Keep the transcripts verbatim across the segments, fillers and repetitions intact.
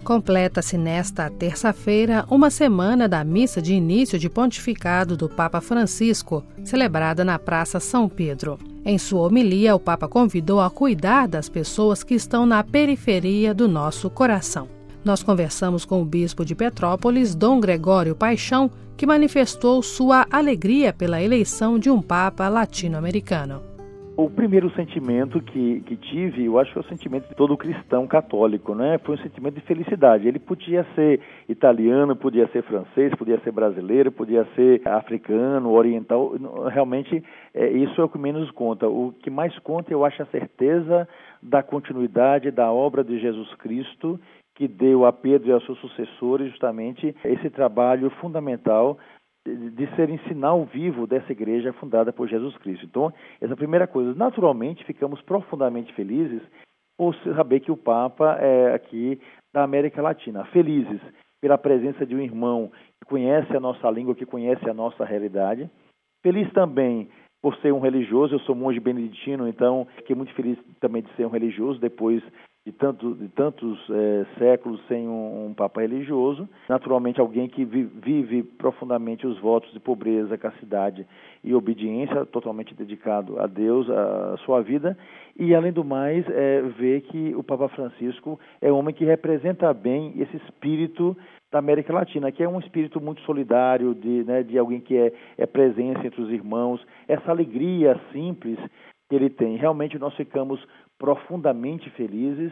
Completa-se nesta terça-feira uma semana da missa de início de pontificado do Papa Francisco, celebrada na Praça São Pedro. Em sua homilia, o Papa convidou a cuidar das pessoas que estão na periferia do nosso coração. Nós conversamos com o bispo de Petrópolis, Dom Gregório Paixão, que manifestou sua alegria pela eleição de um Papa latino-americano. O primeiro sentimento que, que tive, eu acho que é o sentimento de todo cristão católico, né? Foi um sentimento de felicidade. Ele podia ser italiano, podia ser francês, podia ser brasileiro, podia ser africano, oriental. Realmente, é, isso é o que menos conta. O que mais conta, eu acho, é a certeza da continuidade da obra de Jesus Cristo, que deu a Pedro e aos seus sucessores justamente esse trabalho fundamental de serem sinal vivo dessa igreja fundada por Jesus Cristo. Então, essa é a primeira coisa. Naturalmente, ficamos profundamente felizes por saber que o Papa é aqui da América Latina. Felizes pela presença de um irmão que conhece a nossa língua, que conhece a nossa realidade. Feliz também por ser um religioso. Eu sou monge beneditino, então fiquei muito feliz também de ser um religioso depois de, tanto, de tantos é, séculos sem um, um Papa religioso. Naturalmente, alguém que vi, vive profundamente os votos de pobreza, castidade e obediência, totalmente dedicado a Deus, a, a sua vida. E, além do mais, é, ver que o Papa Francisco é um homem que representa bem esse espírito da América Latina, que é um espírito muito solidário, de, né, de alguém que é, é presença entre os irmãos, essa alegria simples que ele tem. Realmente nós ficamos profundamente felizes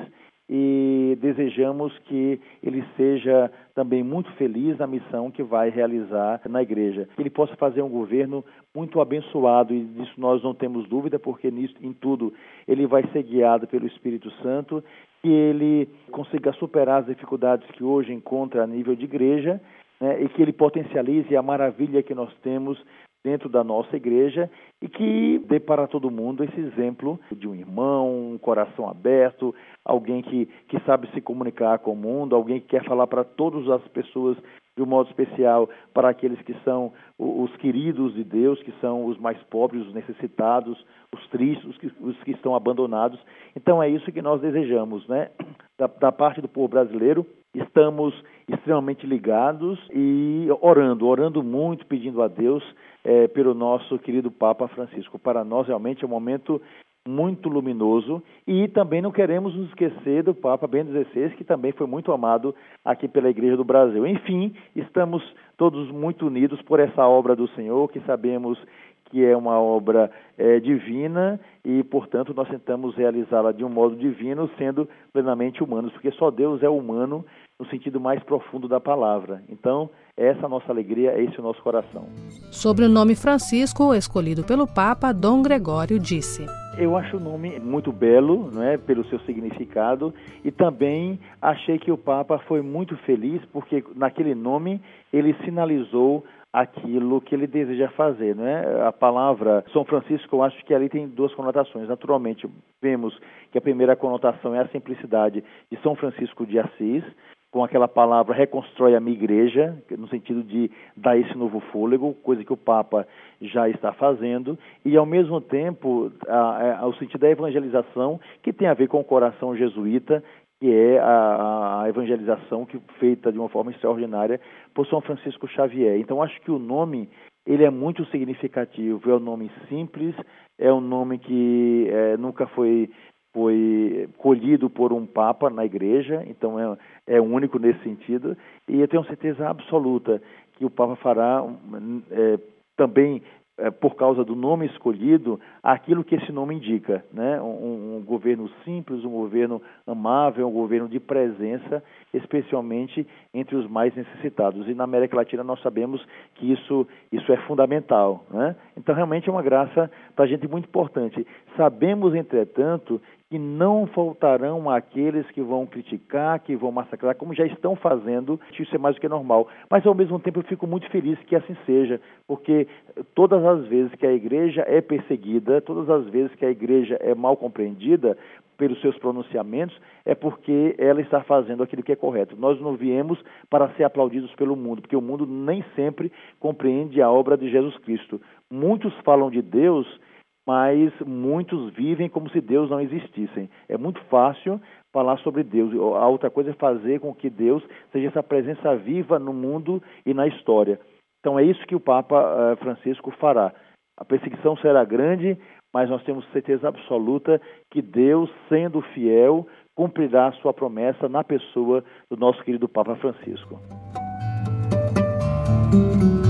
e desejamos que ele seja também muito feliz na missão que vai realizar na igreja. Que ele possa fazer um governo muito abençoado, e disso nós não temos dúvida, porque nisso, em tudo ele vai ser guiado pelo Espírito Santo, que ele consiga superar as dificuldades que hoje encontra a nível de igreja, né, e que ele potencialize a maravilha que nós temos dentro da nossa igreja e que dê para todo mundo esse exemplo de um irmão, um coração aberto, alguém que, que sabe se comunicar com o mundo, alguém que quer falar para todas as pessoas de um modo especial, para aqueles que são os queridos de Deus, que são os mais pobres, os necessitados, os tristes, os que, os que estão abandonados. Então é isso que nós desejamos, né? Da, da parte do povo brasileiro, estamos extremamente ligados e orando, orando muito, pedindo a Deus é, pelo nosso querido Papa Francisco. Para nós realmente é um momento muito luminoso, e também não queremos nos esquecer do Papa Bento dezesseis, que também foi muito amado aqui pela Igreja do Brasil. Enfim, estamos todos muito unidos por essa obra do Senhor, que sabemos que é uma obra é, divina e, portanto, nós tentamos realizá-la de um modo divino, sendo plenamente humanos, porque só Deus é humano no sentido mais profundo da palavra. Então, essa é a nossa alegria, esse é o nosso coração. Sobre o nome Francisco, escolhido pelo Papa, Dom Gregório disse: Eu acho o nome muito belo, né, pelo seu significado, e também achei que o Papa foi muito feliz porque naquele nome ele sinalizou aquilo que ele deseja fazer, né? A palavra São Francisco, eu acho que ali tem duas conotações. Naturalmente, vemos que a primeira conotação é a simplicidade de São Francisco de Assis, com aquela palavra reconstrói a minha igreja, no sentido de dar esse novo fôlego, coisa que o Papa já está fazendo, e ao mesmo tempo a, a, o sentido da evangelização, que tem a ver com o coração jesuíta, que é a, a evangelização que, feita de uma forma extraordinária por São Francisco Xavier. Então acho que o nome ele é muito significativo, é um nome simples, é um nome que é, nunca foi... foi colhido por um Papa na igreja, então é, é único nesse sentido, e eu tenho certeza absoluta que o Papa fará é, também, é, por causa do nome escolhido, aquilo que esse nome indica, né? Um, um governo simples, um governo amável, um governo de presença, especialmente entre os mais necessitados. E na América Latina nós sabemos que isso, isso é fundamental, né? Então realmente é uma graça para a gente muito importante. Sabemos, entretanto, que não faltarão aqueles que vão criticar, que vão massacrar, como já estão fazendo. Isso é mais do que normal. Mas, ao mesmo tempo, eu fico muito feliz que assim seja, porque todas as vezes que a igreja é perseguida, todas as vezes que a igreja é mal compreendida pelos seus pronunciamentos, é porque ela está fazendo aquilo que é correto. Nós não viemos para ser aplaudidos pelo mundo, porque o mundo nem sempre compreende a obra de Jesus Cristo. Muitos falam de Deus mas muitos vivem como se Deus não existisse. É muito fácil falar sobre Deus. A outra coisa é fazer com que Deus seja essa presença viva no mundo e na história. Então é isso que o Papa Francisco fará. A perseguição será grande, mas nós temos certeza absoluta que Deus, sendo fiel, cumprirá a sua promessa na pessoa do nosso querido Papa Francisco.